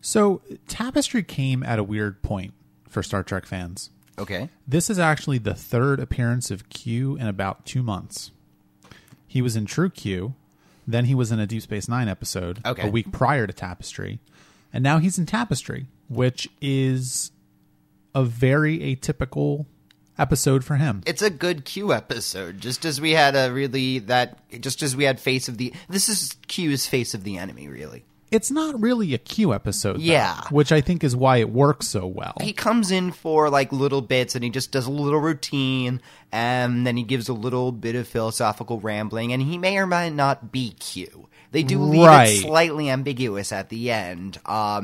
So Tapestry came at a weird point for Star Trek fans. Okay. This is actually the third appearance of Q in about 2 months. He was in True Q, then he was in a Deep Space Nine episode a week prior to Tapestry, and now he's in Tapestry, which is a very atypical episode for him. It's a good Q episode, just as we had Face of the... This is Q's Face of the Enemy, really. It's not really a Q episode, though, yeah, which I think is why it works so well. He comes in for like little bits and he just does a little routine and then he gives a little bit of philosophical rambling and he may or may not be Q. They do leave it slightly ambiguous at the end.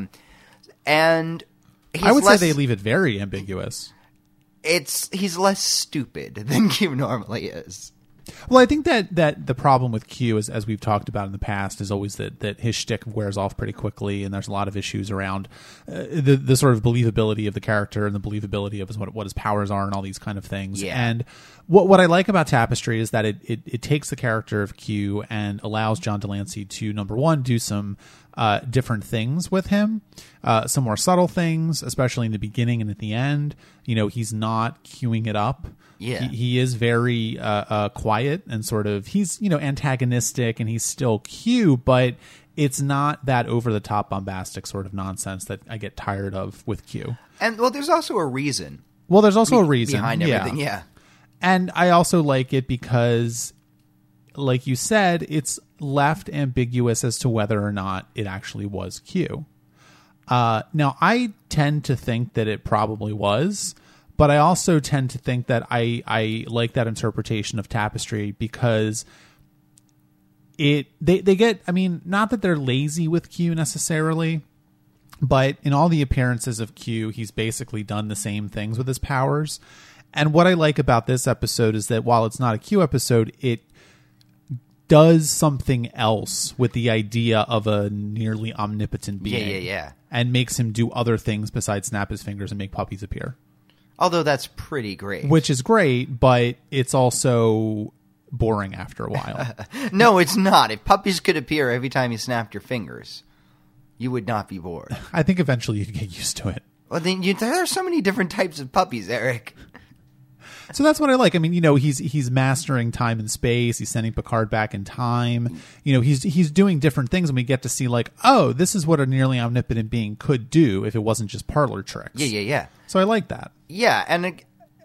And I would say they leave it very ambiguous. He's less stupid than Q normally is. Well, I think that the problem with Q, is, as we've talked about in the past, is always that his shtick wears off pretty quickly, and there's a lot of issues around the sort of believability of the character and the believability of what his powers are and all these kind of things. Yeah. And what I like about Tapestry is that it takes the character of Q and allows John Delancey to, number one, do some different things with him, some more subtle things, especially in the beginning and at the end. You know, he's not queuing it up. Yeah. He is very quiet and sort of, he's, antagonistic and he's still Q, but it's not that over-the-top bombastic sort of nonsense that I get tired of with Q. And, well, there's also a reason. Well, there's also a reason. Behind everything, yeah. And I also like it because, like you said, it's left ambiguous as to whether or not it actually was Q. Now, I tend to think that it probably was, but I also tend to think that I like that interpretation of Tapestry because they get, I mean, not that they're lazy with Q necessarily, but in all the appearances of Q, he's basically done the same things with his powers. And what I like about this episode is that while it's not a Q episode, it does something else with the idea of a nearly omnipotent being. Yeah. And makes him do other things besides snap his fingers and make puppies appear. Although that's pretty great. Which is great, but it's also boring after a while. No, it's not. If puppies could appear every time you snapped your fingers, you would not be bored. I think eventually you'd get used to it. Well, then there are so many different types of puppies, Eric. So that's what I like. I mean, he's mastering time and space. He's sending Picard back in time. He's doing different things, and we get to see like, oh, this is what a nearly omnipotent being could do if it wasn't just parlor tricks. Yeah. So I like that. Yeah, and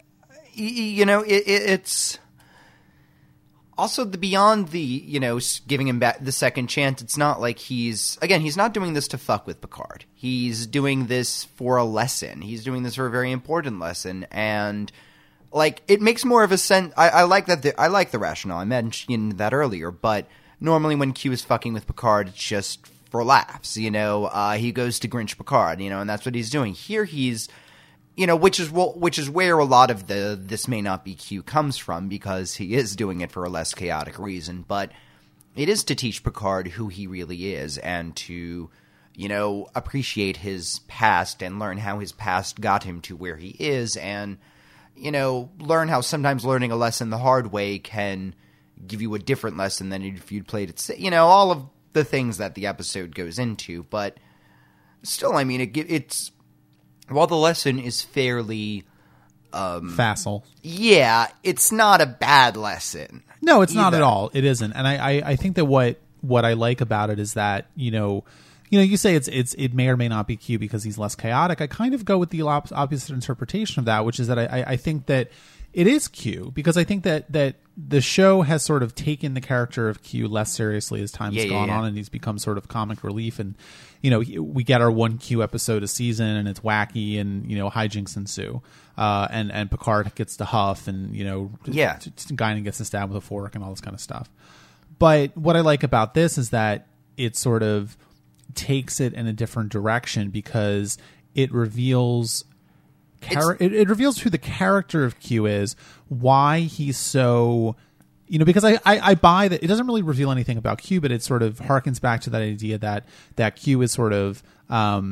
it's also beyond the giving him back the second chance. It's not like he's not doing this to fuck with Picard. He's doing this for a lesson. He's doing this for a very important lesson, and like it makes more of a sense. I like that. I like the rationale. I mentioned that earlier, but normally when Q is fucking with Picard, it's just for laughs. He goes to Grinch Picard, and that's what he's doing. Here he's, which is where a lot of this may not be Q comes from, because he is doing it for a less chaotic reason, but it is to teach Picard who he really is and to, appreciate his past and learn how his past got him to where he is, and learn how sometimes learning a lesson the hard way can give you a different lesson than if you'd played it. All of the things that the episode goes into, but still, I mean, it's while the lesson is fairly facile. Yeah, it's not a bad lesson. No, it's not at all. It isn't, and I think that what I like about it is that you say it may or may not be Q because he's less chaotic. I kind of go with the opposite interpretation of that, which is that I think that it is Q, because I think that the show has sort of taken the character of Q less seriously as time's gone on, and he's become sort of comic relief. And we get our one Q episode a season, and it's wacky, and hijinks ensue, and Picard gets to huff, and Guinan gets to stab with a fork and all this kind of stuff. But what I like about this is that it sort of takes it in a different direction, because it reveals it reveals who the character of Q is, why he's so, because I buy that it doesn't really reveal anything about Q, but it sort of harkens back to that idea that Q is sort of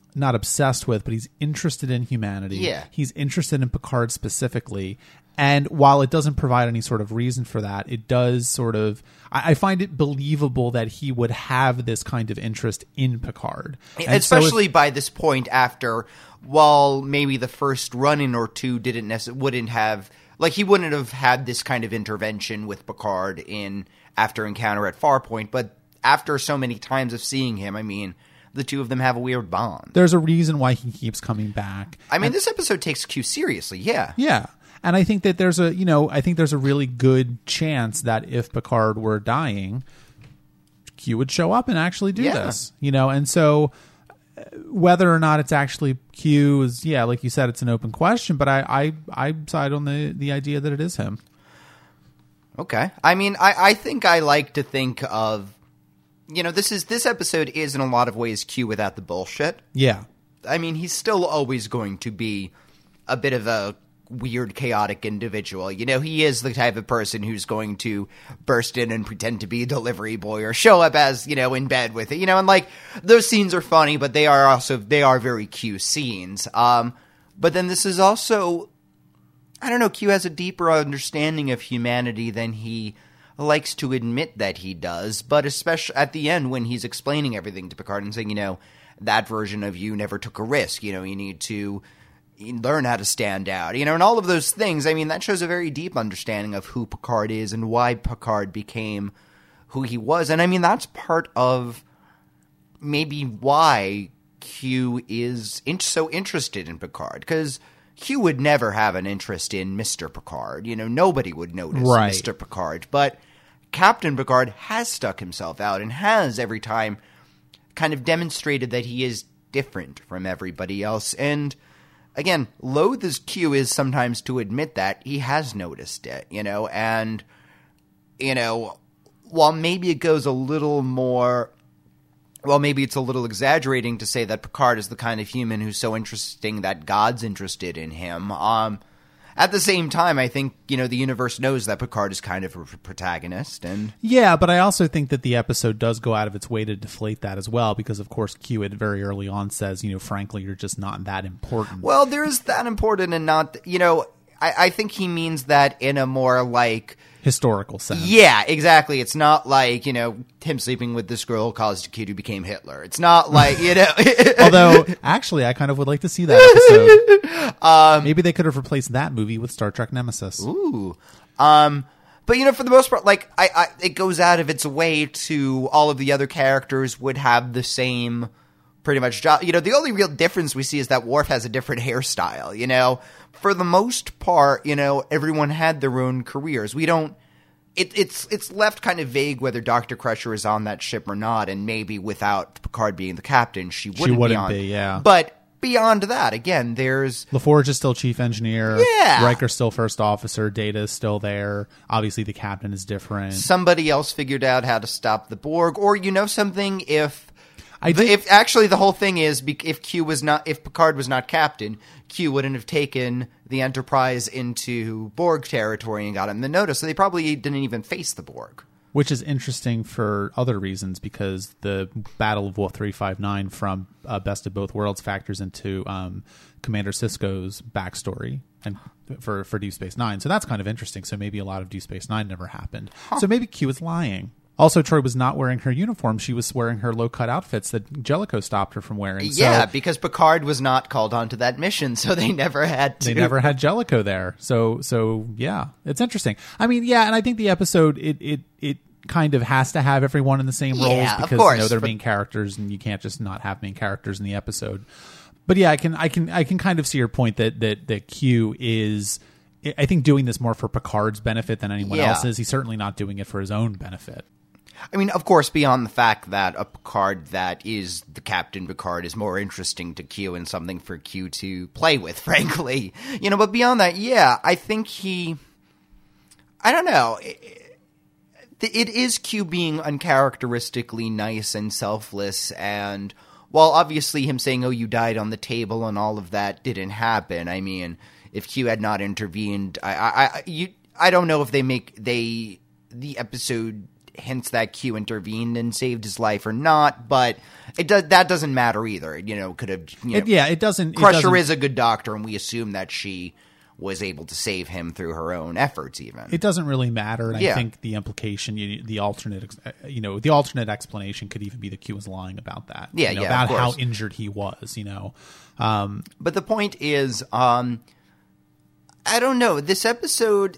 not obsessed with, but he's interested in humanity. Yeah. He's interested in Picard specifically. And while it doesn't provide any sort of reason for that, it does sort of, I find it believable that he would have this kind of interest in Picard. And especially by this point after, while maybe the first run-in or two wouldn't have, like, he wouldn't have had this kind of intervention with Picard after Encounter at Farpoint, but after so many times of seeing him, I mean, the two of them have a weird bond. There's a reason why he keeps coming back. I mean, this episode takes Q seriously, yeah. Yeah. And I think that there's a really good chance that if Picard were dying, Q would show up and actually do this, and so whether or not it's actually Q is, like you said, it's an open question, but I side on the idea that it is him. Okay. I mean, I think I like to think of, this episode is in a lot of ways Q without the bullshit. Yeah. I mean, he's still always going to be a bit of a weird, chaotic individual. He is the type of person who's going to burst in and pretend to be a delivery boy or show up as, in bed with it, and like those scenes are funny, but they are very Q scenes. But then this is also, I don't know, Q has a deeper understanding of humanity than he likes to admit that he does, but especially at the end when he's explaining everything to Picard and saying, that version of you never took a risk, you need to learn how to stand out, and all of those things. I mean, that shows a very deep understanding of who Picard is and why Picard became who he was. And I mean, that's part of maybe why Q is so interested in Picard, because Q would never have an interest in Mr. Picard. Nobody would notice Mr. Picard. But Captain Picard has stuck himself out and has every time kind of demonstrated that he is different from everybody else. And again, loath as Q is sometimes to admit that, he has noticed it, and, while maybe it goes a little more, maybe it's a little exaggerating to say that Picard is the kind of human who's so interesting that God's interested in him, at the same time, I think, the universe knows that Picard is kind of a protagonist. And yeah, but I also think that the episode does go out of its way to deflate that as well, because, of course, Q at very early on says, frankly, you're just not that important. Well, there's that important and not, I think he means that in a more, like, historical sense. Yeah, exactly. It's not like, him sleeping with this girl caused Q to become Hitler. It's not like, Although, actually, I kind of would like to see that episode. Maybe they could have replaced that movie with Star Trek Nemesis. Ooh. But, for the most part, like, it goes out of its way to all of the other characters would have the same pretty much job. The only real difference we see is that Worf has a different hairstyle, For the most part, everyone had their own careers. We don't... It's left kind of vague whether Dr. Crusher is on that ship or not, and maybe without Picard being the captain, she wouldn't be, yeah. But beyond that, again, there's... LaForge is still chief engineer. Yeah. Riker's still first officer. Data is still there. Obviously, the captain is different. Somebody else figured out how to stop the Borg. Or, something, if actually the whole thing is, if Picard was not captain, Q wouldn't have taken the Enterprise into Borg territory and got him the notice, so they probably didn't even face the Borg. Which is interesting for other reasons, because the Battle of Wolf 359 from Best of Both Worlds factors into Commander Sisko's backstory and for Deep Space Nine. So that's kind of interesting. So maybe a lot of Deep Space Nine never happened. Huh. So maybe Q is lying. Also, Troy was not wearing her uniform. She was wearing her low-cut outfits that Jellicoe stopped her from wearing. Yeah, because Picard was not called onto that mission, so they never had to. They never had Jellicoe there. So yeah, it's interesting. I mean, yeah, and I think the episode, it kind of has to have everyone in the same roles, because of course, they're main characters, and you can't just not have main characters in the episode. But yeah, I can kind of see your point that Q is, I think, doing this more for Picard's benefit than anyone else's. He's certainly not doing it for his own benefit. I mean, of course, beyond the fact that a Picard that is the Captain Picard is more interesting to Q and something for Q to play with, frankly. But beyond that, yeah, I think I don't know. It is Q being uncharacteristically nice and selfless, and while obviously him saying, "Oh, you died on the table," and all of that didn't happen. I mean, if Q had not intervened, I don't know if the episode hints that Q intervened and saved his life or not, but that doesn't matter either. Could have, it doesn't. Crusher is a good doctor, and we assume that she was able to save him through her own efforts. Even it doesn't really matter, and I think the implication, the alternate explanation could even be that Q was lying about that. About how injured he was. But the point is, I don't know. This episode.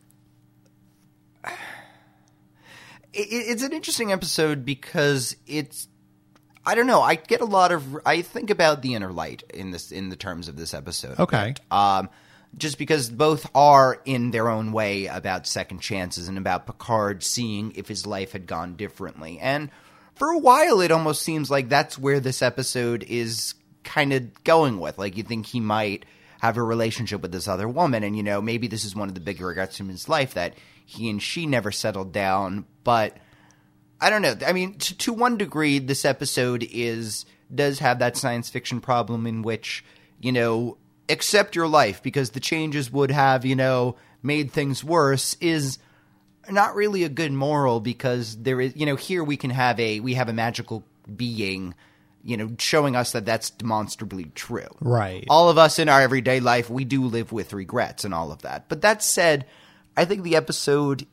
It's an interesting episode because I don't know. I think about the inner light in the terms of this episode. Okay. Just because both are in their own way about second chances and about Picard seeing if his life had gone differently. And for a while, it almost seems like that's where this episode is kind of going with. Like, you think he might have a relationship with this other woman, and, maybe this is one of the big regrets in his life that he and she never settled down. But I don't know. I mean, to one degree, this episode does have that science fiction problem in which, accept your life because the changes would have, made things worse is not really a good moral, because there is, here we have a magical being, showing us that that's demonstrably true. Right. All of us in our everyday life, we do live with regrets and all of that. But that said, I think the episode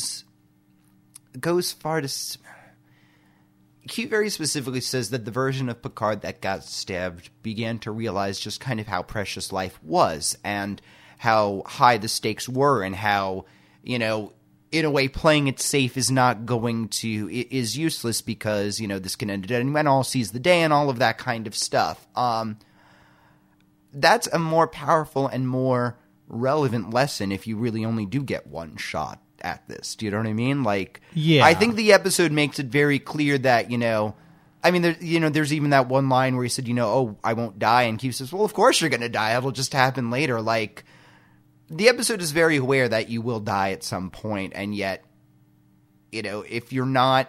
goes far to... Q very specifically says that the version of Picard that got stabbed began to realize just kind of how precious life was and how high the stakes were, and how, in a way, playing it safe is useless because, this can end at anyone all sees the day and all of that kind of stuff. That's a more powerful and more relevant lesson if you really only do get one shot at this. Do you know what I mean? Like, yeah. I think the episode makes it very clear that, there's even that one line where he said, oh, I won't die. And Q says, well, of course you're going to die. It'll just happen later. Like, the episode is very aware that you will die at some point. And yet, if you're not,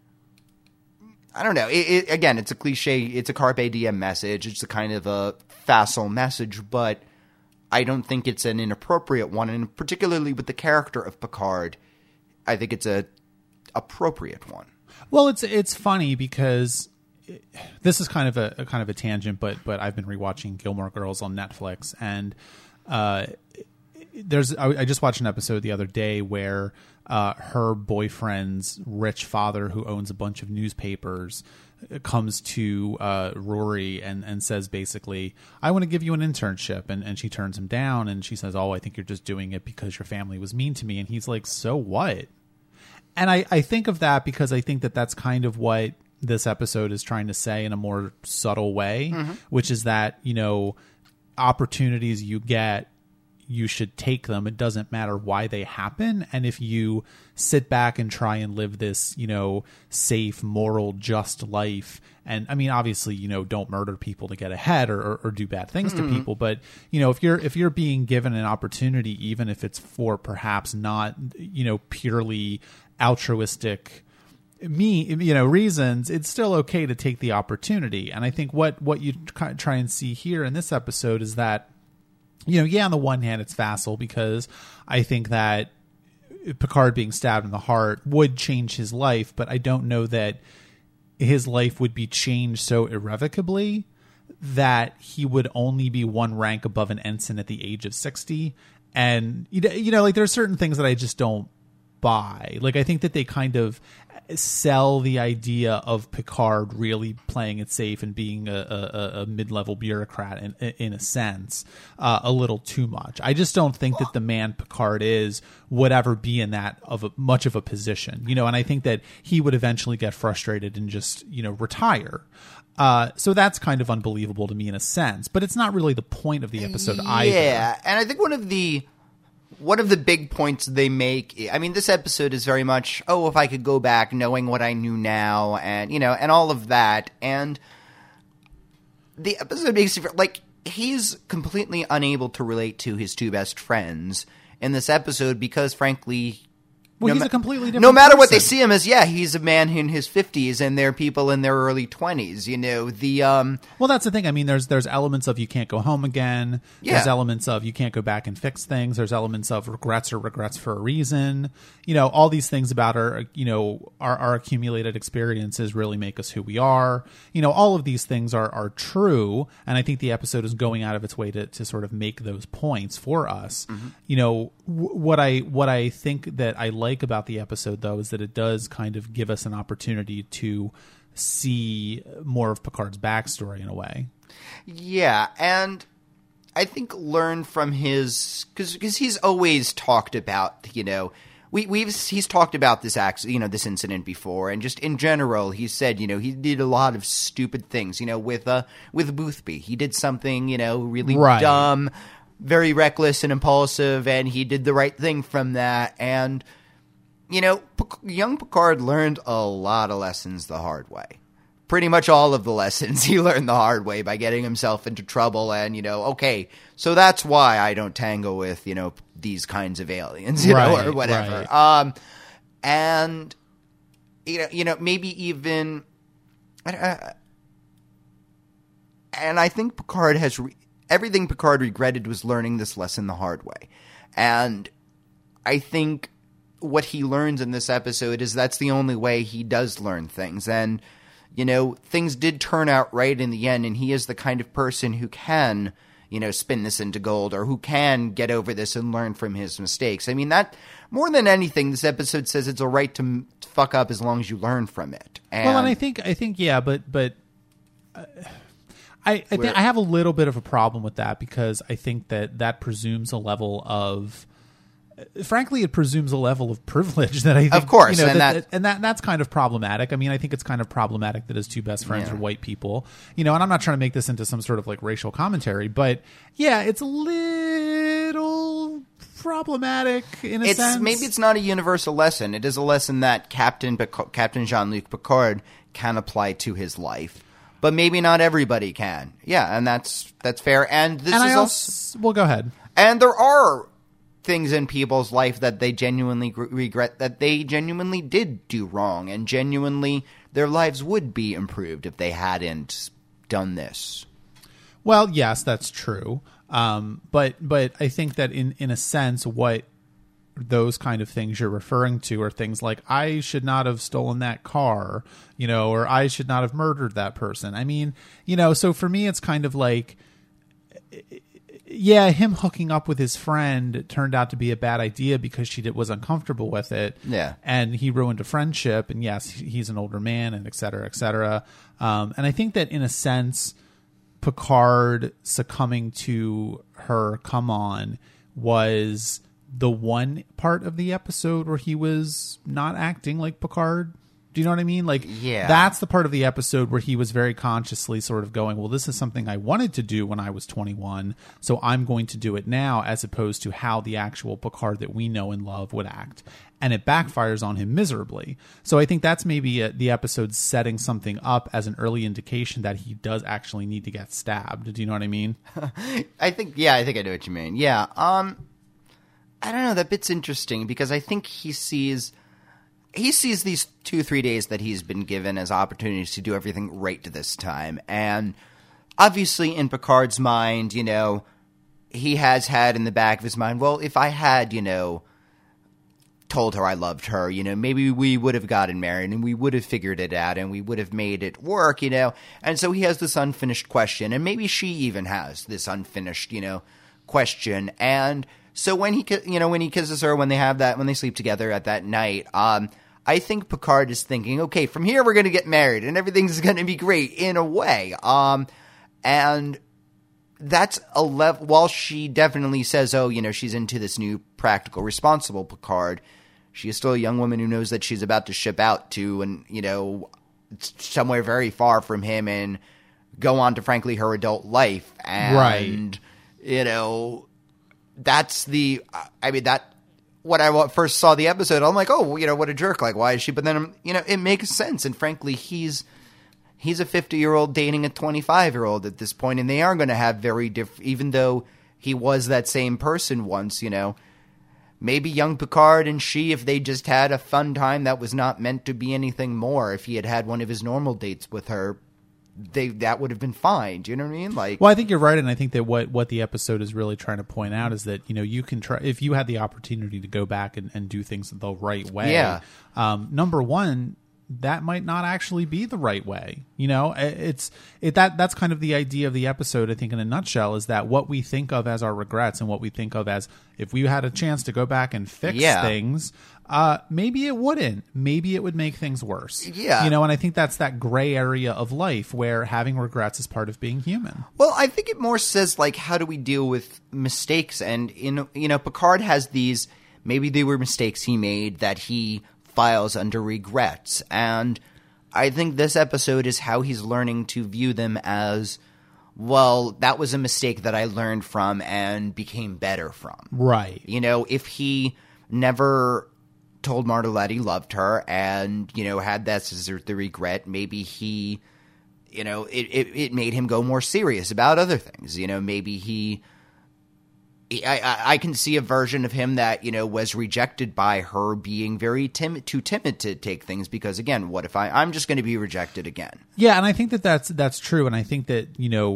I don't know. Again, it's a cliche. It's a Carpe Diem message. It's a kind of a facile message, but I don't think it's an inappropriate one, and particularly with the character of Picard, I think it's a appropriate one. Well, it's funny because this is kind of a tangent, but I've been rewatching Gilmore Girls on Netflix, and I just watched an episode the other day where her boyfriend's rich father, who owns a bunch of newspapers, comes to Rory and says basically, I want to give you an internship, and she turns him down, and she says, oh, I think you're just doing it because your family was mean to me. And he's like, so what? And I think of that because I think that that's kind of what this episode is trying to say in a more subtle way, which is that, opportunities you get, you should take them. It doesn't matter why they happen. And if you sit back and try and live this, safe, moral, just life, and I mean, obviously, don't murder people to get ahead or do bad things to people. But, if you're being given an opportunity, even if it's for perhaps not, purely altruistic reasons, it's still okay to take the opportunity. And I think what you try and see here in this episode is that, on the one hand, it's facile because I think that Picard being stabbed in the heart would change his life, but I don't know that his life would be changed so irrevocably that he would only be one rank above an ensign at the age of 60. And, like, there are certain things that I just don't buy. Like, I think that they kind of sell the idea of Picard really playing it safe and being a mid-level bureaucrat in a sense a little too much. I just don't think that the man Picard is would ever be in that much of a position, and I think that he would eventually get frustrated and just retire. So that's kind of unbelievable to me in a sense, but it's not really the point of the episode either. Yeah, and I think one of the big points they make, I mean, this episode is very much, oh, if I could go back knowing what I knew now, and, and all of that. And the episode makes it like he's completely unable to relate to his two best friends in this episode because, frankly, Well, he's a completely different No matter what they person. see him as, he's a man in his 50s and they're people in their early 20s, Well, that's the thing. I mean, there's elements of you can't go home again. Yeah. There's elements of you can't go back and fix things. There's elements of regrets or regrets for a reason. All these things about our accumulated experiences really make us who we are. All of these things are true, and I think the episode is going out of its way to sort of make those points for us. What I think that I like about the episode, though, is that it does kind of give us an opportunity to see more of Picard's backstory in a way. Yeah, and I think learn from his because he's always talked about he's talked about this this incident before, and just in general he said he did a lot of stupid things with Boothby. He did something really Right. dumb, very reckless and impulsive, and he did the right thing from that. And young Picard learned a lot of lessons the hard way. Pretty much all of the lessons he learned the hard way by getting himself into trouble. And, okay, so that's why I don't tango with, these kinds of aliens, Right, or whatever. right. And, maybe even, and I think Picard has, everything Picard regretted was learning this lesson the hard way. And I think what he learns in this episode is that's the only way he does learn things. And, things did turn out right in the end, and he is the kind of person who can, spin this into gold, or who can get over this and learn from his mistakes. I mean, that more than anything, this episode says it's all right to fuck up as long as you learn from it. And I think yeah, but I think I have a little bit of a problem with that, because I think that presumes a level of, frankly, it presumes a level of privilege that I think, of course, and that's kind of problematic. I mean, I think it's kind of problematic that his two best friends are white people, and I'm not trying to make this into some sort of like racial commentary, but yeah, it's a little problematic in a sense. Maybe it's not a universal lesson. It is a lesson that Captain Jean-Luc Picard can apply to his life, but maybe not everybody can. Yeah, and that's fair. And this well, go ahead. And there are things in people's life that they genuinely regret, that they genuinely did do wrong, and genuinely their lives would be improved if they hadn't done this. Well, yes, that's true. But I think that in a sense, what those kind of things you're referring to are things like, I should not have stolen that car, or I should not have murdered that person. I mean, so for me, it's kind of like, yeah, him hooking up with his friend turned out to be a bad idea because she was uncomfortable with it. Yeah. And he ruined a friendship. And yes, he's an older man, and et cetera, et cetera. And I think that in a sense, Picard succumbing to her come on was the one part of the episode where he was not acting like Picard. Do you know what I mean? Like, yeah, that's the part of the episode where he was very consciously sort of going, well, this is something I wanted to do when I was 21, so I'm going to do it now, as opposed to how the actual Picard that we know and love would act. And it backfires on him miserably. So I think that's maybe the episode setting something up as an early indication that he does actually need to get stabbed. Do you know what I mean? I think I know what you mean. Yeah. I don't know. That bit's interesting, because I think he sees these 2-3 days that he's been given as opportunities to do everything right this time. And obviously in Picard's mind, he has had in the back of his mind, well, if I had, told her I loved her, maybe we would have gotten married and we would have figured it out and we would have made it work, And so he has this unfinished question, and maybe she even has this unfinished, question. And so when he kisses her, when they sleep together at that night, I think Picard is thinking, okay, from here we're going to get married and everything's going to be great in a way. And that's a level, while she definitely says, she's into this new practical, responsible Picard, she is still a young woman who knows that she's about to ship out to, and, somewhere very far from him and go on to, frankly, her adult life. And, right. That's when I first saw the episode, I'm like, oh, what a jerk. Like, why is she? But then, it makes sense. And frankly, he's a 50-year-old dating a 25-year-old at this point, and they are going to have very different, even though he was that same person once, maybe young Picard and she, if they just had a fun time that was not meant to be anything more, if he had had one of his normal dates with her, that would have been fine. Do you know what I mean? Like, well, I think you're right, and I think that what the episode is really trying to point out is that, you know, you can try, if you had the opportunity to go back and do things the right way. Yeah. Number one, that might not actually be the right way. You know, that's kind of the idea of the episode, I think, in a nutshell, is that what we think of as our regrets and what we think of as if we had a chance to go back and fix things, maybe it wouldn't. Maybe it would make things worse. Yeah. You know, and I think that's that gray area of life where having regrets is part of being human. Well, I think it more says, like, how do we deal with mistakes? And, Picard has these, maybe they were mistakes he made that he files under regrets, and I think this episode is how he's learning to view them as, well, that was a mistake that I learned from and became better from. Right. You know, if he never told Marta that he loved her and, had that as the regret, maybe he, it made him go more serious about other things. Maybe I can see a version of him that, was rejected by her being very too timid to take things because, again, what if I'm just going to be rejected again? Yeah, and I think that's true, and I think that,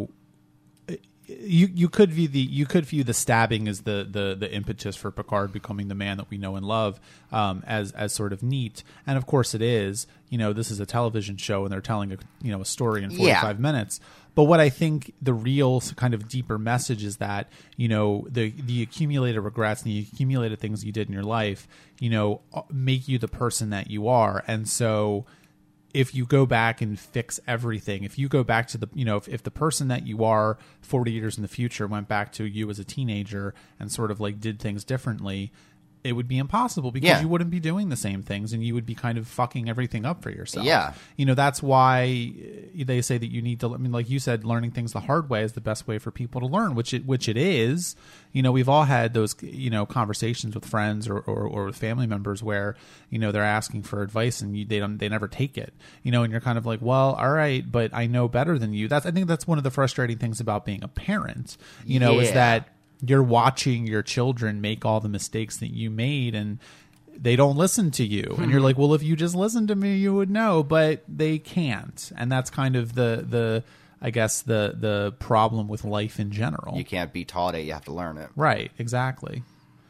you could view the stabbing as the impetus for Picard becoming the man that we know and love, as sort of neat, and of course it is. This is a television show, and they're telling a story in 45 minutes. But what I think the real kind of deeper message is that, the accumulated regrets and the accumulated things you did in your life, make you the person that you are. And so if you go back and fix everything, if you go back to the, if the person that you are 40 years in the future went back to you as a teenager and sort of like did things differently, it would be impossible because you wouldn't be doing the same things and you would be kind of fucking everything up for yourself. Yeah. That's why they say that you need to, like you said, learning things the hard way is the best way for people to learn, which it is. We've all had those, conversations with friends or with family members where, they're asking for advice and they never take it, and you're kind of like, well, all right, but I know better than you. I think that's one of the frustrating things about being a parent, is that you're watching your children make all the mistakes that you made and they don't listen to you. And you're like, well, if you just listened to me, you would know, but they can't. And that's kind of the I guess the problem with life in general. You can't be taught it, you have to learn it. Right, exactly.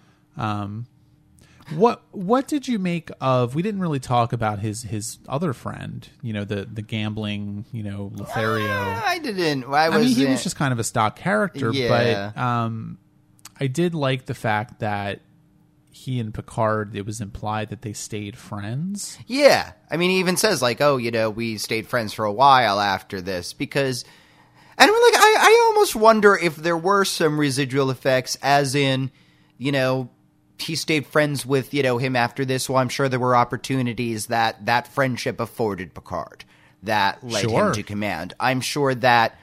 What did you make of, we didn't really talk about his other friend, the gambling, Lothario. I didn't. He was just kind of a stock character, but I did like the fact that he and Picard, it was implied that they stayed friends. Yeah. He even says, like, oh, we stayed friends for a while after this because, and I almost wonder if there were some residual effects, as in, he stayed friends with, him after this. Well, I'm sure there were opportunities that friendship afforded Picard that led him to command. I'm sure that,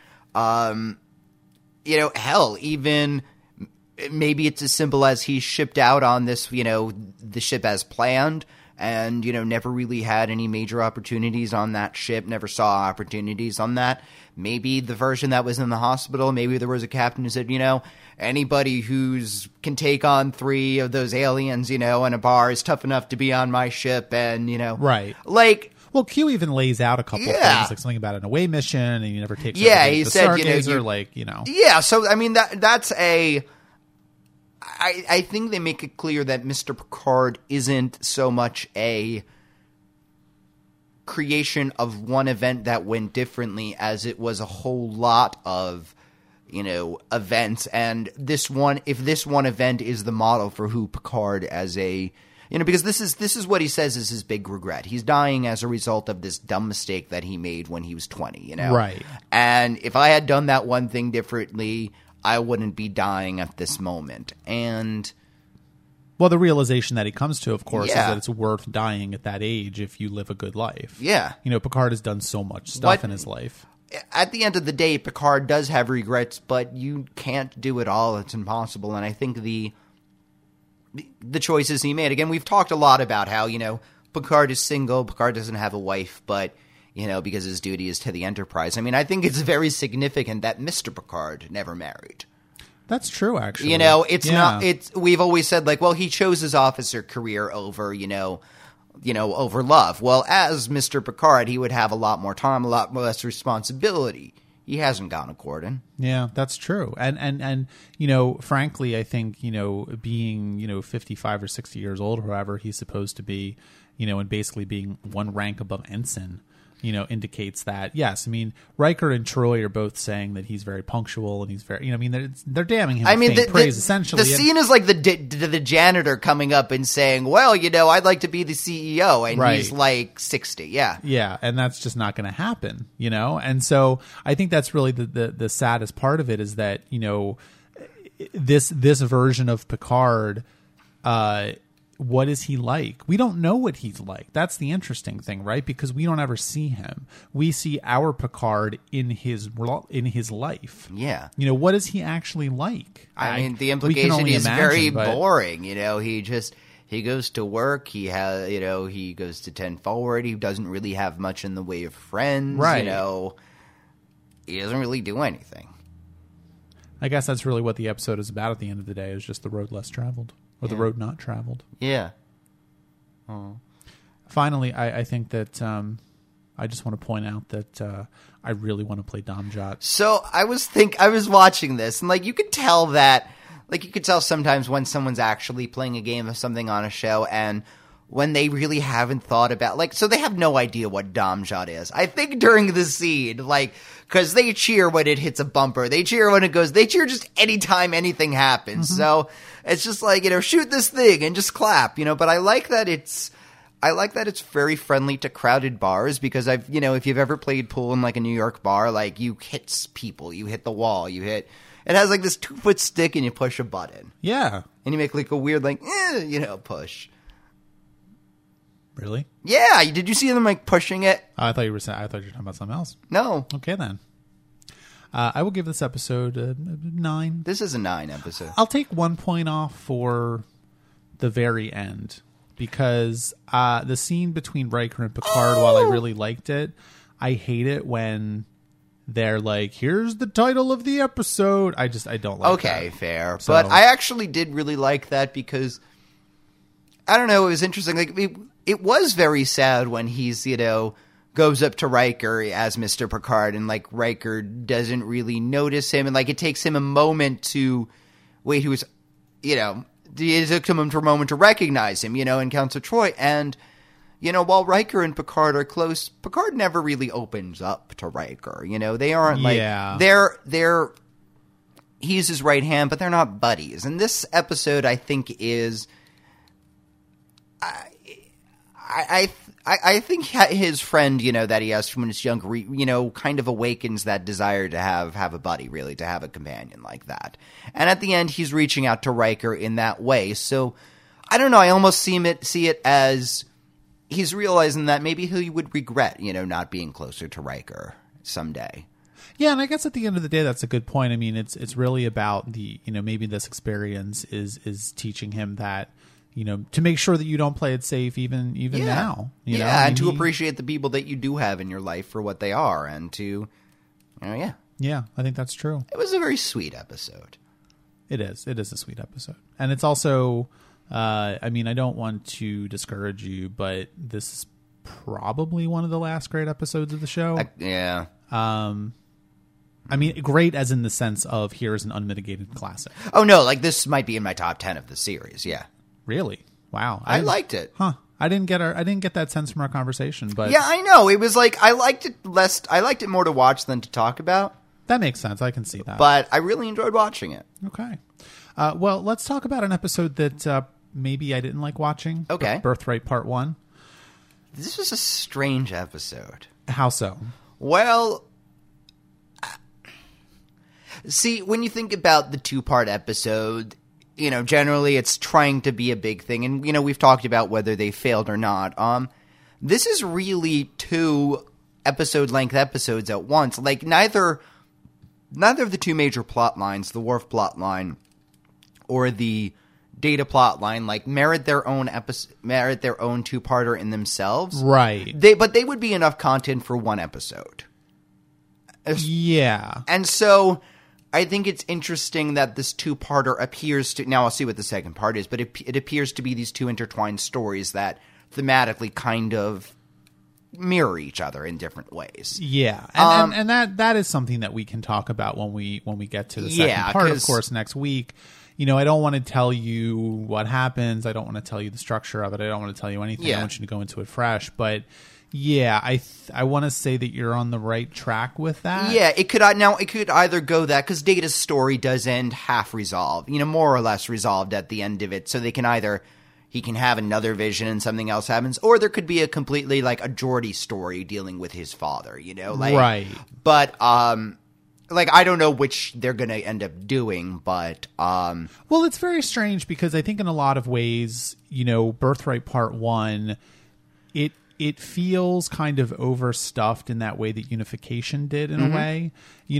even maybe it's as simple as he shipped out on this, the ship as planned and, never really had any major opportunities on that ship, never saw opportunities on that. Maybe the version that was in the hospital, maybe there was a captain who said, anybody who's can take on 3 of those aliens, in a bar is tough enough to be on my ship. And, right. Like, well, Q even lays out a couple of things, like something about an away mission, and he never takes. He said, Stargazer, Yeah, so that's a. I think they make it clear that Mr. Picard isn't so much a creation of one event that went differently as it was a whole lot of, events. And if this one event is the model for who Picard as a, because this is what he says is his big regret. He's dying as a result of this dumb mistake that he made when he was 20, Right. And if I had done that one thing differently, I wouldn't be dying at this moment. And well, the realization that he comes to, of course, is that it's worth dying at that age if you live a good life. Yeah. Picard has done so much stuff in his life. At the end of the day, Picard does have regrets, but you can't do it all. It's impossible. And I think the choices he made, again, we've talked a lot about how, Picard is single, Picard doesn't have a wife, but because his duty is to the Enterprise. I think it's very significant that Mr. Picard never married. That's true, actually. You know, it's Yeah. not. It's we've always said like, well, he chose his officer career over over love. Well, as Mr. Picard, he would have a lot more time, a lot less responsibility. He hasn't gone according. Yeah, that's true. And frankly, I think, being, 55 or 60 years old, however he's supposed to be, and basically being one rank above ensign, indicates that, yes, I mean, Riker and Troy are both saying that he's very punctual and he's very, they're damning him with faint praise, essentially. The scene is like the janitor coming up and saying, well, I'd like to be the CEO. And he's like 60. Yeah. Yeah. And that's just not going to happen, And so I think that's really the saddest part of it is that, this version of Picard, what is he like? We don't know what he's like. That's the interesting thing, right? Because we don't ever see him. We see our Picard in his life. Yeah. What is he actually like? I mean, the implication is very boring. He goes to work. He has, he goes to 10 forward. He doesn't really have much in the way of friends. Right. He doesn't really do anything. I guess that's really what the episode is about at the end of the day, is just the road less traveled. Or the road not traveled. Yeah. Oh. Finally, I think that I just want to point out that I really want to play Dom Jot. So I was watching this, and you could tell sometimes when someone's actually playing a game of something on a show, and when they really haven't thought about so they have no idea what Dom Jot is. I think during the scene, because they cheer when it hits a bumper, they cheer when it goes, they cheer just anytime anything happens. Mm-hmm. So it's just shoot this thing and just clap, But I like that it's very friendly to crowded bars, because if you've ever played pool in a New York bar, you hit people, you hit the wall, it has this 2-foot stick and you push a button. Yeah. And you make a weird push. Really? Yeah. Did you see them pushing it? I thought you were talking about something else. No. Okay then. I will give this episode a 9. This is a 9 episode. I'll take 1 point off for the very end, because the scene between Riker and Picard, while I really liked it, I hate it when they're like, here's the title of the episode. I don't like that. Okay, fair. So, but I actually did really like that, because I don't know, it was interesting. It was very sad when he's, goes up to Riker as Mr. Picard, and Riker doesn't really notice him, and it takes him a moment to wait. He was, it took him a moment to recognize him, in Council Troy, and while Riker and Picard are close, Picard never really opens up to Riker. They aren't they're he's his right hand, but they're not buddies. And this episode, I think, is. I think his friend, that he has from when he's younger, kind of awakens that desire to have a buddy, really, to have a companion like that. And at the end, he's reaching out to Riker in that way. So, I don't know, I almost see it as he's realizing that maybe he would regret, not being closer to Riker someday. Yeah, and I guess at the end of the day, that's a good point. I mean, it's really about the, maybe this experience is teaching him that, to make sure that you don't play it safe even now. And to appreciate the people that you do have in your life for what they are, and to, Yeah, I think that's true. It was a very sweet episode. It is. It is a sweet episode. And it's also, I don't want to discourage you, but this is probably one of the last great episodes of the show. Yeah. Great as in the sense of here's an unmitigated classic. Oh, no, this might be in my top 10 of the series, yeah. Really? Wow. I liked it. Huh. I didn't get that sense from our conversation, but yeah, I know. It was I liked it less. I liked it more to watch than to talk about. That makes sense. I can see that. But I really enjoyed watching it. Okay. Well, let's talk about an episode that maybe I didn't like watching. Okay. Birthright Part 1. This was a strange episode. How so? Well, see, when you think about the 2-part episode, generally it's trying to be a big thing. And, we've talked about whether they failed or not. This is really 2 episode-length episodes at once. Neither of the 2 major plot lines, the Worf plot line or the Data plot line, merit their own 2-parter in themselves. Right. But they would be enough content for 1 episode. Yeah. And so I think it's interesting that this two-parter appears to... Now, I'll see what the second part is, but it appears to be these two intertwined stories that thematically kind of mirror each other in different ways. Yeah, and that is something that we can talk about when we get to the second part, of course, next week. You know, I don't want to tell you what happens. I don't want to tell you the structure of it. I don't want to tell you anything. Yeah. I want you to go into it fresh, but... Yeah, I want to say that you're on the right track with that. Yeah, it could either go that, because Data's story does end half resolved, more or less resolved at the end of it. So they can either he can have another vision and something else happens, or there could be a completely like a Geordi story dealing with his father. Right? But I don't know which they're going to end up doing, but well, it's very strange because I think in a lot of ways, Birthright Part 1, it feels kind of overstuffed in that way that Unification did in a way.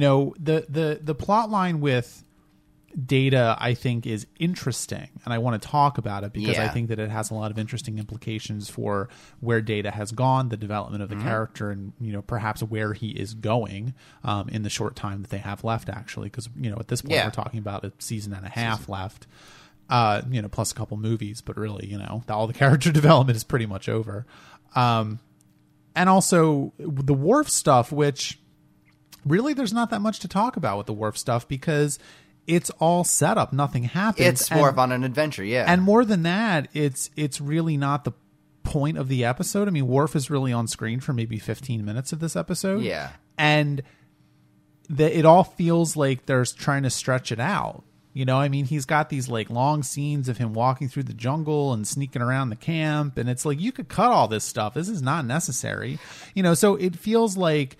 The plot line with Data, I think, is interesting, and I want to talk about it because I think that it has a lot of interesting implications for where Data has gone, the development of the character, and perhaps where he is going in the short time that they have left, actually, because at this point we're talking about a season and a half left, plus a couple movies, but really, all the character development is pretty much over. And also the Worf stuff, which really there's not that much to talk about with the Worf stuff because it's all set up. Nothing happens. It's more of on an adventure. Yeah. And more than that, it's really not the point of the episode. I mean, Worf is really on screen for maybe 15 minutes of this episode. Yeah. And it all feels like they're trying to stretch it out. He's got these like long scenes of him walking through the jungle and sneaking around the camp. And it's like, you could cut all this stuff. This is not necessary. So it feels like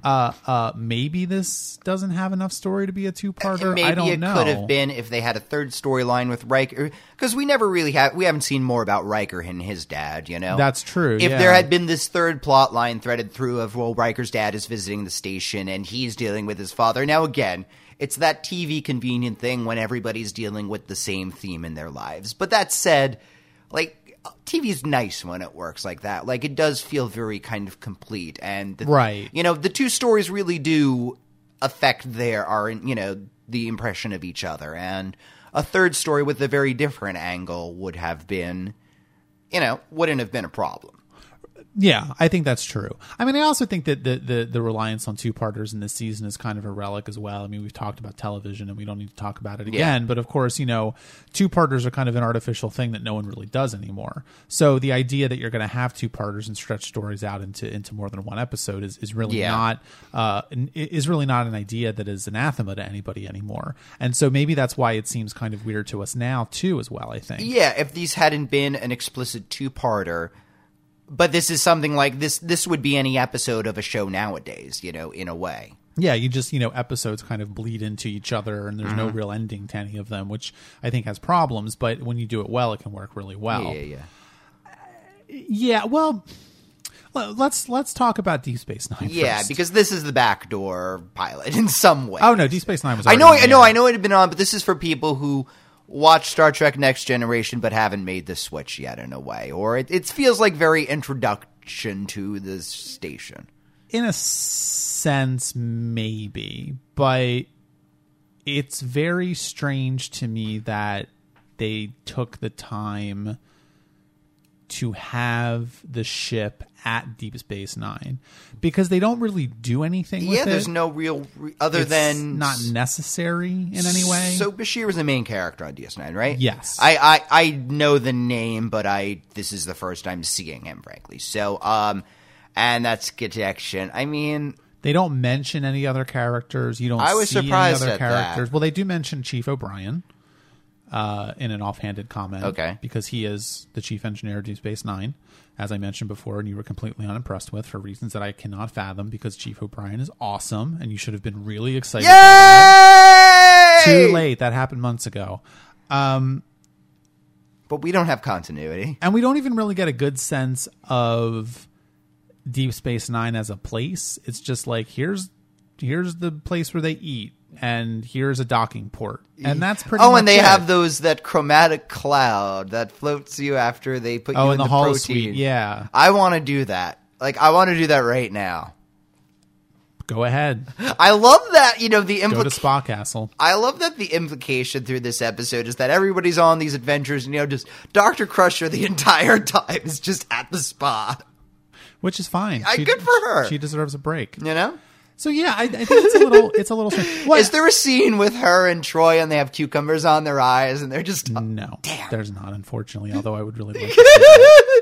maybe this doesn't have enough story to be a two-parter. Maybe I don't know. Could have been if they had a third storyline with Riker. Because we haven't seen more about Riker and his dad, That's true. If there had been this third plot line threaded through of, Riker's dad is visiting the station and he's dealing with his father. Now, again, it's that TV convenient thing when everybody's dealing with the same theme in their lives. But that said, TV's nice when it works like that. It does feel very kind of complete. And, the two stories really do affect the impression of each other. And a third story with a very different angle would have been, wouldn't have been a problem. Yeah, I think that's true. I mean, I also think that the reliance on two-parters in this season is kind of a relic as well. I mean, we've talked about television, and we don't need to talk about it again. But, of course, two-parters are kind of an artificial thing that no one really does anymore. So the idea that you're going to have two-parters and stretch stories out into more than one episode is really not an idea that is anathema to anybody anymore. And so maybe that's why it seems kind of weird to us now, too, as well, I think. Yeah, if these hadn't been an explicit two-parter... But this is something like this. This would be any episode of a show nowadays, in a way. Yeah, you just, episodes kind of bleed into each other and there's no real ending to any of them, which I think has problems. But when you do it well, it can work really well. Yeah, well, let's talk about Deep Space Nine first. Because this is the backdoor pilot in some way. Oh, no, Deep Space Nine was I know it had been on, but this is for people who... watch Star Trek Next Generation but haven't made the switch yet in a way. Or it feels like very introduction to this station. In a sense, maybe. But it's very strange to me that they took the time to have the ship at Deep Space Nine because they don't really do anything with it. Yeah, there's no real other than not necessary in any way. So Bashir is the main character on DS9, right? Yes. I know the name, but this is the first time seeing him, frankly. So and that's Connection. I mean, they don't mention any other characters. You don't I was see surprised any other at characters. that. Well, they do mention Chief O'Brien. In an offhanded comment. Okay. Because he is the chief engineer of Deep Space Nine, as I mentioned before, and you were completely unimpressed with for reasons that I cannot fathom because Chief O'Brien is awesome and you should have been really excited about that. Too late. That happened months ago. But we don't have continuity. And we don't even really get a good sense of Deep Space Nine as a place. It's just like, here's the place where they eat. And here's a docking port, and that's pretty. Oh, much and they it. have that chromatic cloud that floats you after they put you in the Hall protein. Suite, yeah. I want to do that. I want to do that right now. Go ahead. I love that, the Go to Spa Castle. I love that the implication through this episode is that everybody's on these adventures, and, just Dr. Crusher the entire time is just at the spa. Which is fine. Good for her. She deserves a break. So yeah, I think it's a little strange. What? Is there a scene with her and Troy and they have cucumbers on their eyes and they're just no? Damn. There's not, unfortunately. Although I would really like to see that.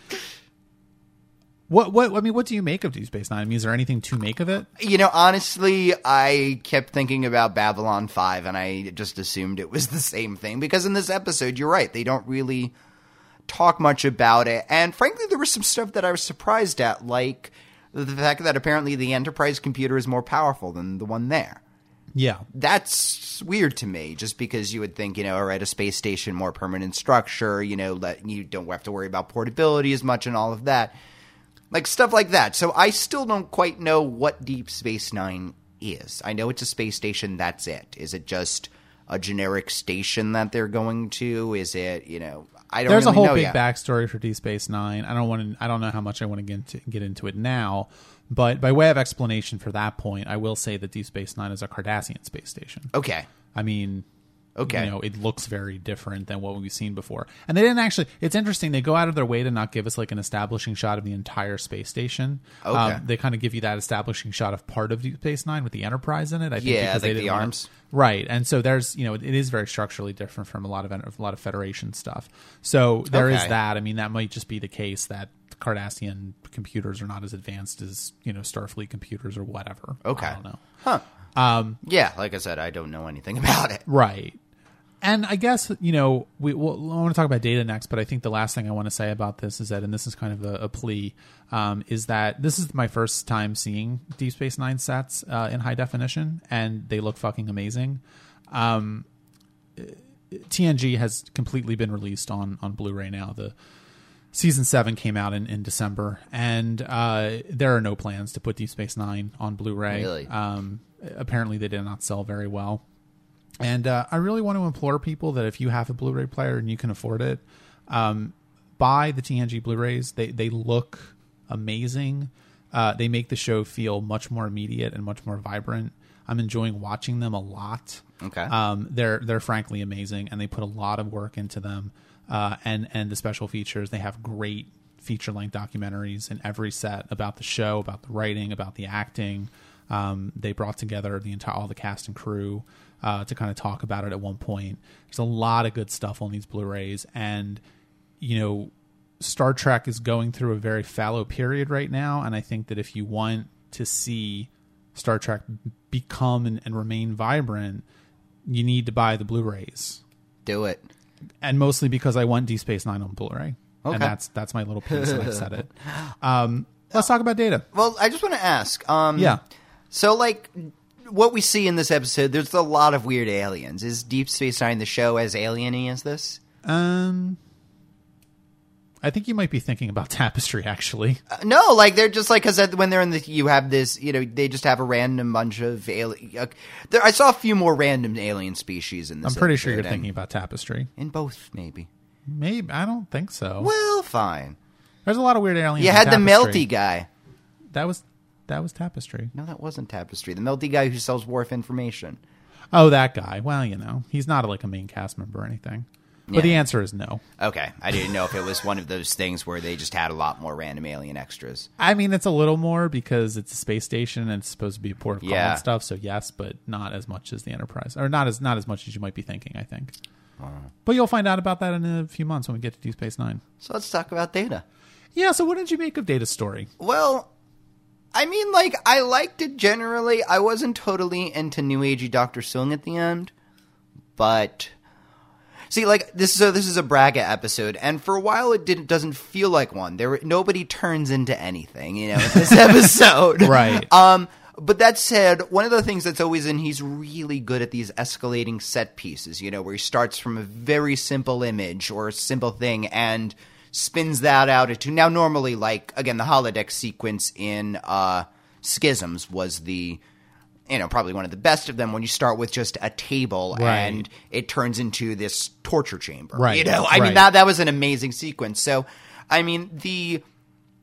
What do you make of Deep Space Nine? I mean, is there anything to make of it? Honestly, I kept thinking about Babylon 5 and I just assumed it was the same thing because in this episode, you're right, they don't really talk much about it. And frankly, there was some stuff that I was surprised at, like the fact that apparently the Enterprise computer is more powerful than the one there. Yeah. That's weird to me, just because you would think, all right, a space station, more permanent structure, you don't have to worry about portability as much and all of that. Like, stuff like that. So I still don't quite know what Deep Space Nine is. I know it's a space station, that's it. Is it just a generic station that they're going to? Is it, I don't There's really a whole know big yet. Backstory for Deep Space Nine. I don't know how much I want to get into it now, but by way of explanation for that point, I will say that Deep Space Nine is a Cardassian space station. Okay. I mean, okay. It looks very different than what we've seen before. And they didn't actually, it's interesting, they go out of their way to not give us like an establishing shot of the entire space station. Okay. They kind of give you that establishing shot of part of Deep Space Nine with the Enterprise in it. I think Yeah, because like they the didn't arms. Right. And so there's, it is very structurally different from a lot of Federation stuff. So there is Okay. that. I mean, that might just be the case that Cardassian computers are not as advanced as, Starfleet computers or whatever. Okay. I don't know. Huh. Yeah, like I said, I don't know anything about it. Right. And I guess, I want to talk about Data next, but I think the last thing I want to say about this is that, and this is kind of a plea, is that this is my first time seeing Deep Space Nine sets in high definition, and they look fucking amazing. TNG has completely been released on Blu-ray now. The Season 7 came out in December, and there are no plans to put Deep Space Nine on Blu-ray. Really? Apparently they did not sell very well. And I really want to implore people that if you have a Blu-ray player and you can afford it, buy the TNG Blu-rays. They look amazing. They make the show feel much more immediate and much more vibrant. I'm enjoying watching them a lot. Okay. They're frankly amazing, and they put a lot of work into them. And the special features, they have great feature-length documentaries in every set about the show, about the writing, about the acting. They brought together all the cast and crew to kind of talk about it at one point. There's a lot of good stuff on these Blu-rays, and Star Trek is going through a very fallow period right now, and I think that if you want to see Star Trek become and remain vibrant, you need to buy the Blu-rays. Do it. And mostly because I want Deep Space Nine on Blu-ray. Okay. And that's my little piece, and I said it. Let's talk about Data. Well, I just want to ask. Yeah. So, like, what we see in this episode, there's a lot of weird aliens. Is Deep Space Nine the show as alien-y as this? I think you might be thinking about Tapestry, actually. No, like, they're just like, because when they're in you have this, they just have a random bunch of alien. I saw a few more random alien species in this I'm pretty sure you're episode, thinking about Tapestry. in both, maybe. Maybe. I don't think so. Well, fine. There's a lot of weird aliens You in had the Tapestry. melty guy. That was Tapestry. No, that wasn't Tapestry. The melty guy who sells Worf information. Oh, that guy. Well, he's not like a main cast member or anything. But the Yeah. answer is no. Okay, I didn't know if it was one of those things where they just had a lot more random alien extras. I mean, it's a little more because it's a space station and it's supposed to be a port of call Yeah. and stuff. So yes, but not as much as the Enterprise, or not as much as you might be thinking. I think. But you'll find out about that in a few months when we get to Deep Space Nine. So let's talk about Data. Yeah. So what did you make of Data's story? Well, I mean, like, I liked it generally. I wasn't totally into New Agey Dr. Soong at the end, but see, like, this is a Braga episode, and for a while it doesn't feel like one. Nobody turns into anything, in this episode, Right. But that said, one of the things that's always he's really good at these escalating set pieces, where he starts from a very simple image or a simple thing and spins that out into, now normally, like, again, the holodeck sequence in Schisms was the, probably one of the best of them, when you start with just a table Right. and it turns into this torture chamber. Right. I mean, Right. that was an amazing sequence. So, I mean,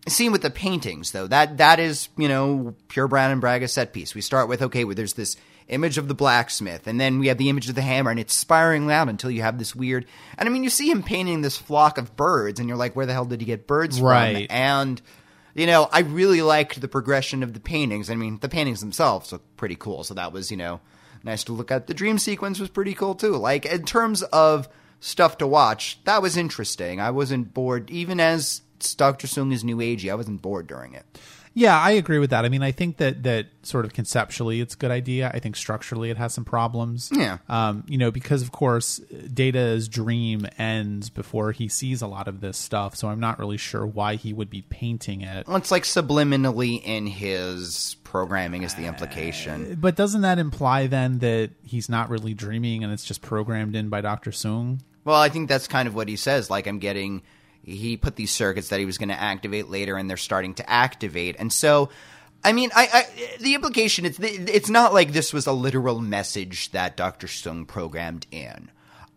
scene with the paintings, though, that is, pure Brannon Braga set piece. We start with, okay, where there's this image of the blacksmith, and then we have the image of the hammer, and it's spiraling out until you have this weird... And, I mean, you see him painting this flock of birds, and you're like, where the hell did he get birds from? Right. And, I really liked the progression of the paintings. I mean, the paintings themselves look pretty cool, so that was, nice to look at. The dream sequence was pretty cool, too. Like, in terms of stuff to watch, that was interesting. I wasn't bored, even as... Dr. Soong is new agey. I wasn't bored during it. Yeah, I agree with that. I mean, I think that sort of conceptually it's a good idea. I think structurally it has some problems. Yeah. Because of course Data's dream ends before he sees a lot of this stuff, so I'm not really sure why he would be painting it. Well, it's like subliminally in his programming is the implication. But doesn't that imply then that he's not really dreaming and it's just programmed in by Dr. Soong? Well, I think that's kind of what he says. Like, he put these circuits that he was going to activate later, and they're starting to activate. And so, I mean, the implication, it's not like this was a literal message that Dr. Soong programmed in.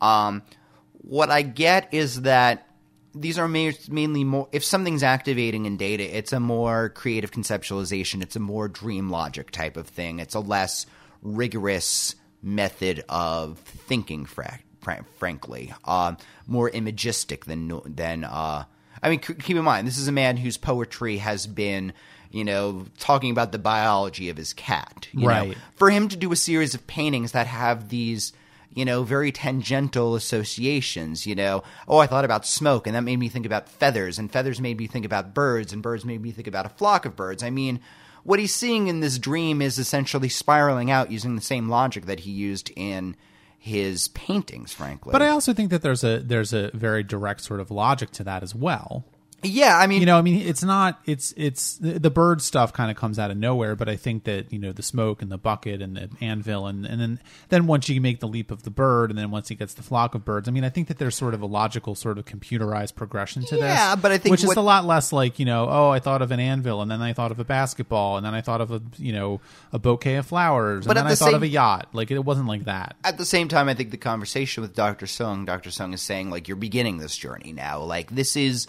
What I get is that these are mainly more, if something's activating in Data, it's a more creative conceptualization. It's a more dream logic type of thing. It's a less rigorous method of thinking, frankly, more imagistic than I mean, keep in mind, this is a man whose poetry has been, talking about the biology of his cat. Right. For him to do a series of paintings that have these, very tangential associations, oh, I thought about smoke, and that made me think about feathers, and feathers made me think about birds, and birds made me think about a flock of birds. I mean, what he's seeing in this dream is essentially spiraling out using the same logic that he used in his paintings, frankly. But I also think that there's a very direct sort of logic to that as well. Yeah, I mean, it's not, it's the bird stuff kind of comes out of nowhere, but I think that, the smoke and the bucket and the anvil and then once you make the leap of the bird and then once he gets the flock of birds, I mean, I think that there's sort of a logical sort of computerized progression to this. Yeah, but I think which is a lot less like, oh, I thought of an anvil and then I thought of a basketball and then I thought of a bouquet of flowers and then I thought of a yacht. Like, it wasn't like that. At the same time, I think the conversation with Dr. Soong is saying, like, you're beginning this journey now. Like, this is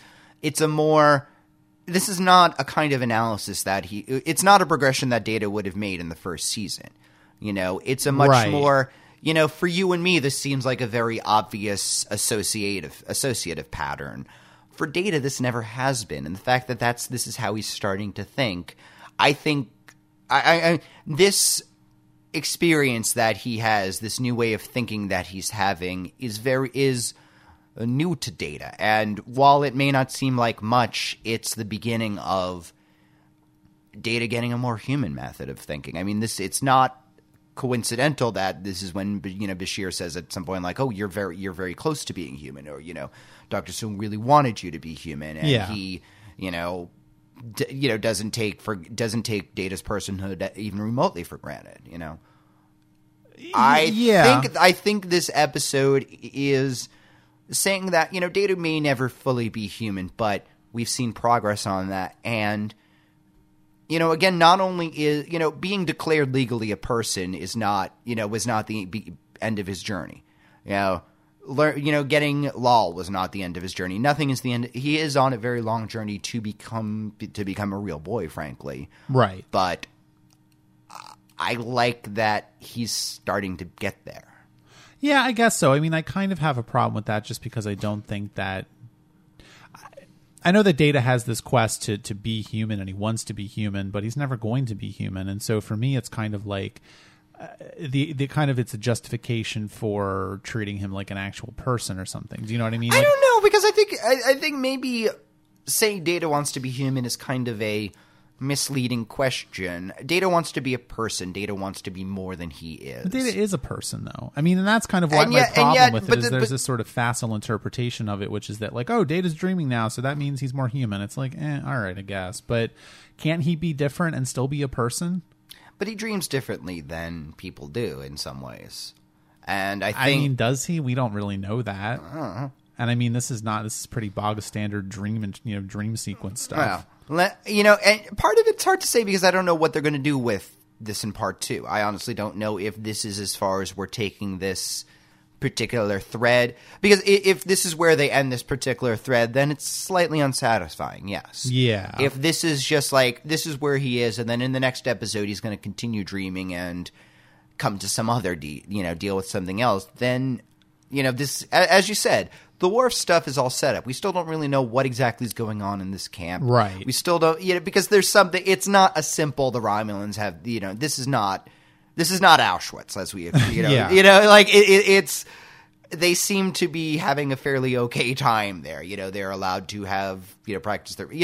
not a kind of analysis that it's not a progression that Data would have made in the first season. It's a much more, for you and me, this seems like a very obvious associative pattern. For Data, this never has been. And the fact that this is how he's starting to think, I think, this experience that he has, this new way of thinking that he's having is new to Data, and while it may not seem like much, it's the beginning of Data getting a more human method of thinking. I mean, it's not coincidental that this is when Bashir says at some point, like, "Oh, you're very close to being human," or Dr. Soong really wanted you to be human, and he doesn't take Data's personhood even remotely for granted. I think this episode is saying that, Data may never fully be human, but we've seen progress on that. And, again, not only is, being declared legally a person was not the end of his journey. Getting LOL was not the end of his journey. Nothing is the end. He is on a very long journey to become a real boy, frankly. Right. But I like that he's starting to get there. Yeah, I guess so. I mean, I kind of have a problem with that just because I don't think that... I know that Data has this quest to be human and he wants to be human, but he's never going to be human. And so for me, it's kind of like... it's a justification for treating him like an actual person or something. Do you know what I mean? I don't know, because I think maybe saying Data wants to be human is kind of a misleading question. Data wants to be a person. Data wants to be more than he is. Data is a person, though. I mean, and that's kind of what my problem with it is. There's this sort of facile interpretation of it, which is that, like, oh, Data's dreaming now, so that means he's more human. It's like, all right, I guess. But can't he be different and still be a person? But he dreams differently than people do in some ways. And I mean, does he? We don't really know that. And I mean, this is pretty bog standard dream and dream sequence stuff. Well, and part of it's hard to say because I don't know what they're going to do with this in part 2. I honestly don't know if this is as far as we're taking this particular thread, because if this is where they end this particular thread, then it's slightly unsatisfying. Yes. Yeah. If this is just like, this is where he is, and then in the next episode he's going to continue dreaming and come to some other deal with something else, then this, as you said, the Worf stuff is all set up. We still don't really know what exactly is going on in this camp. Right. We still don't, because there's something. It's not a simple. The Romulans have, this is not Auschwitz, as we, Yeah. It's. They seem to be having a fairly okay time there. They're allowed to have practice their.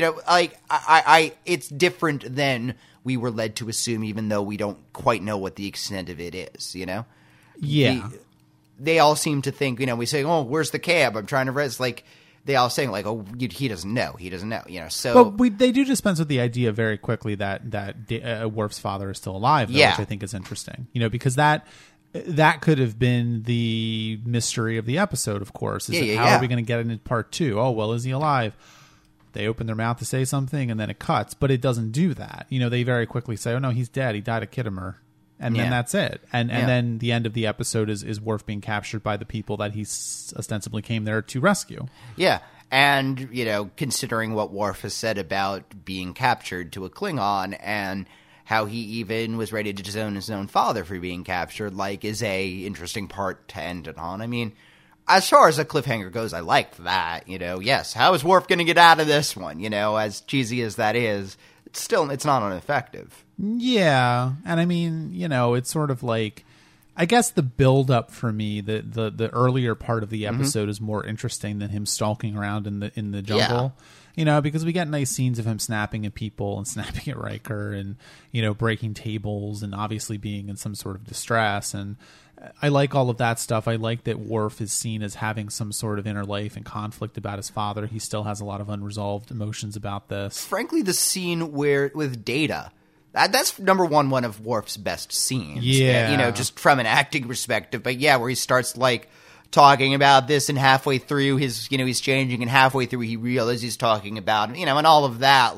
It's different than we were led to assume, even though we don't quite know what the extent of it is. Yeah. They all seem to think, we say, oh, where's the cab? I'm trying to rest. Like, they all saying, like, oh, he doesn't know. He doesn't know, so. But they do dispense with the idea very quickly that Worf's father is still alive, though, yeah. which I think is interesting. Because that could have been the mystery of the episode, of course. How are we going to get into part 2? Oh, well, is he alive? They open their mouth to say something, and then it cuts. But it doesn't do that. They very quickly say, oh, no, he's dead. He died of Khitomer. And then that's it. And then the end of the episode is Worf being captured by the people that he ostensibly came there to rescue. Yeah. And, considering what Worf has said about being captured to a Klingon and how he even was ready to disown his own father for being captured, is a interesting part to end it on. I mean, as far as a cliffhanger goes, I like that. Yes, how is Worf going to get out of this one? As cheesy as that is, it's not ineffective. Yeah, and I mean, it's sort of like, I guess the build up for me, the earlier part of the episode is more interesting than him stalking around in the jungle. Yeah. Because we get nice scenes of him snapping at people and snapping at Riker and breaking tables and obviously being in some sort of distress, and I like all of that stuff. I like that Worf is seen as having some sort of inner life and conflict about his father. He still has a lot of unresolved emotions about this. Frankly, the scene with Data. That's number one of Worf's best scenes. Yeah. Just from an acting perspective. But yeah, where he starts talking about this, and halfway through he's changing, and halfway through he realizes he's talking about, and all of that.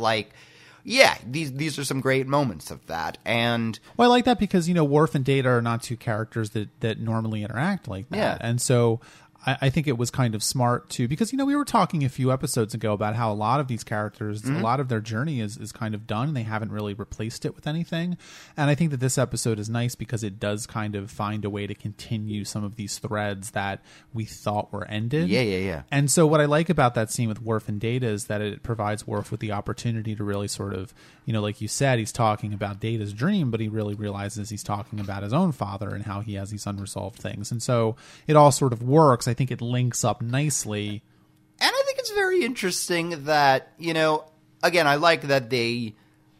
These are some great moments of that. And I like that because, Worf and Data are not two characters that normally interact like that. Yeah. And so I think it was kind of smart too, because, we were talking a few episodes ago about how a lot of these characters, a lot of their journey is kind of done. They haven't really replaced it with anything. And I think that this episode is nice because it does kind of find a way to continue some of these threads that we thought were ended. Yeah. And so what I like about that scene with Worf and Data is that it provides Worf with the opportunity to really sort of, like you said, he's talking about Data's dream, but he really realizes he's talking about his own father and how he has these unresolved things. And so it all sort of works. I think it links up nicely. And I think it's very interesting that, again, I like that they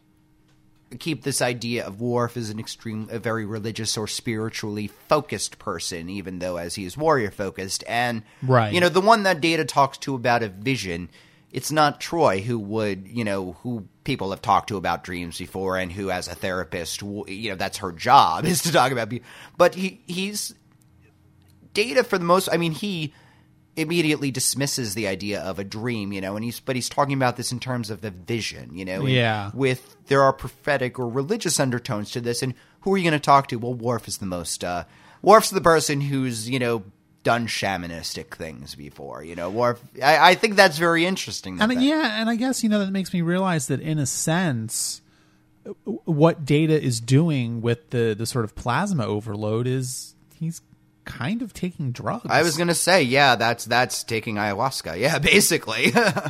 keep this idea of Worf as a very religious or spiritually focused person, even though as he is warrior focused. And, right. The one that Data talks to about a vision, it's not Troy who would, who people have talked to about dreams before, and who as a therapist, that's her job, is to talk about. But he's Data for the most. I mean, he immediately dismisses the idea of a dream, and he's talking about this in terms of the vision, Yeah. There are prophetic or religious undertones to this, and who are you going to talk to? Well, Worf is the most. Worf's the person who's done shamanistic things before, Worf. I think that's very interesting. And I guess that makes me realize that in a sense, what Data is doing with the sort of plasma overload is he's kind of taking drugs. I was going to say, yeah, that's taking ayahuasca. Yeah, basically.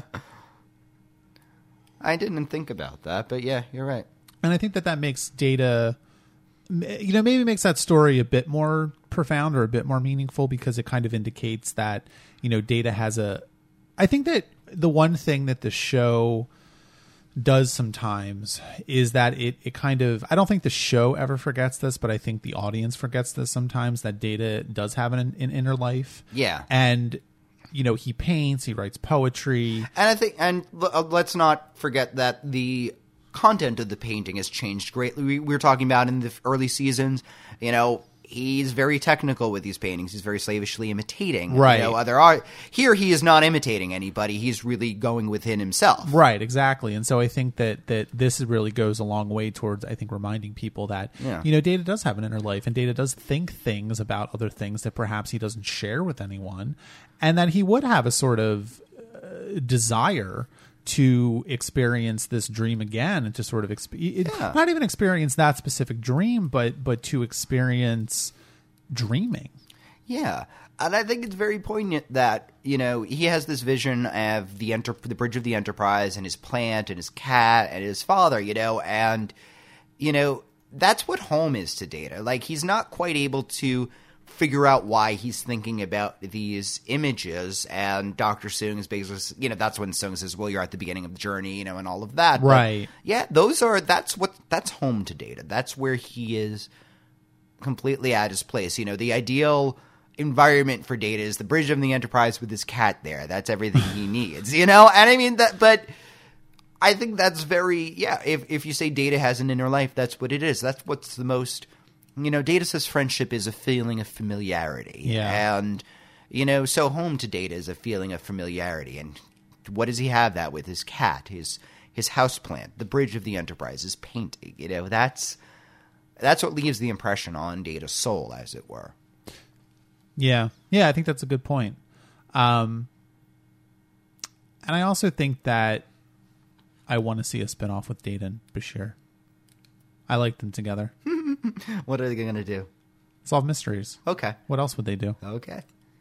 I didn't think about that, but yeah, you're right. And I think that makes Data, maybe makes that story a bit more profound or a bit more meaningful, because it kind of indicates that, Data has I think that the one thing that the show does sometimes is that it kind of, I don't think the show ever forgets this, but I think the audience forgets this sometimes, that Data does have an inner life. Yeah. And, he paints, he writes poetry. And I think, let's not forget that the content of the painting has changed greatly. We were talking about in the early seasons, he's very technical with these paintings. He's very slavishly imitating. Right. Other art. Here, he is not imitating anybody. He's really going within himself. Right, exactly. And so I think that this really goes a long way towards, I think, reminding people that, Data does have an inner life, and Data does think things about other things that perhaps he doesn't share with anyone, and that he would have a sort of desire to experience this dream again, and to sort of not even experience that specific dream, but to experience dreaming. Yeah. And I think it's very poignant that, he has this vision of the bridge of the Enterprise and his plant and his cat and his father, and, that's what home is to Data. Like, he's not quite able to figure out why he's thinking about these images, and Dr. Soong is basically, that's when Soong says, well, you're at the beginning of the journey, and all of that. Right. But yeah, that's home to Data. That's where he is completely at his place. The ideal environment for Data is the bridge of the Enterprise with his cat there. That's everything he needs, and I mean that, but I think that's very, if you say Data has an inner life, that's what it is. That's what's the most, Data says friendship is a feeling of familiarity. Yeah. And, so home to Data is a feeling of familiarity. And what does he have that with? His cat, his houseplant, the bridge of the Enterprise, his painting. That's what leaves the impression on Data's soul, as it were. Yeah. Yeah, I think that's a good point. And I also think that I want to see a spinoff with Data and Bashir. I like them together. What are they going to do? Solve mysteries. Okay. What else would they do? Okay.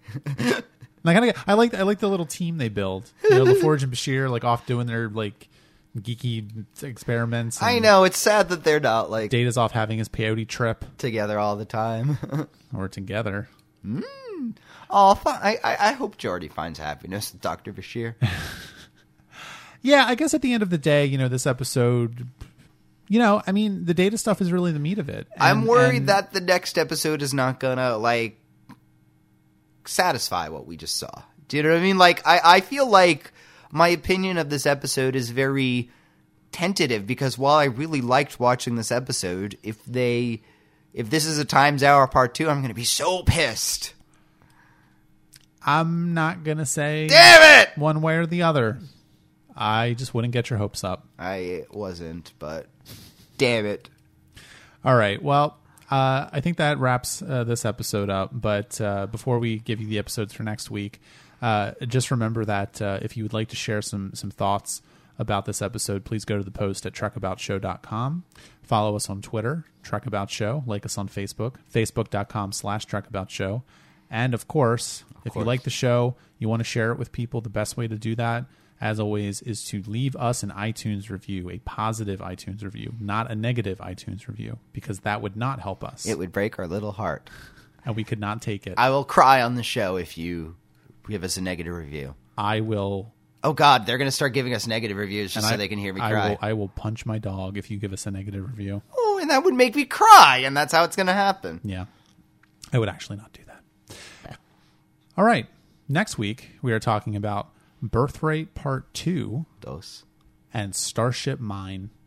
I like the little team they build. LaForge and Bashir off doing their geeky experiments. I know, it's sad that they're not Data's off having his peyote trip together all the time. or together. Oh, I hope Geordi finds happiness with Dr. Bashir. Yeah, I guess at the end of the day, this episode, the Data stuff is really the meat of it. I'm worried that the next episode is not gonna satisfy what we just saw. Do you know what I mean? I feel like my opinion of this episode is very tentative, because while I really liked watching this episode, if this is a Times Hour Part 2, I'm going to be so pissed. I'm not going to say damn it one way or the other. I just wouldn't get your hopes up. I wasn't, but damn it. All right. Well, I think that wraps this episode up. But before we give you the episodes for next week, just remember that if you would like to share some thoughts about this episode, please go to the post at trekaboutshow.com. Follow us on Twitter, TrekAboutShow. Like us on Facebook, facebook.com/TrekAboutShow. And of course, if you like the show, you want to share it with people, the best way to do that, as always, is to leave us an iTunes review, a positive iTunes review, not a negative iTunes review, because that would not help us. It would break our little heart. And we could not take it. I will cry on the show if you give us a negative review. I will. Oh, God, they're going to start giving us negative reviews just so they can hear me cry. I will punch my dog if you give us a negative review. Oh, and that would make me cry, and that's how it's going to happen. Yeah. I would actually not do that. All right. Next week, we are talking about Birthright Part 2 Dos. and Starship Mine.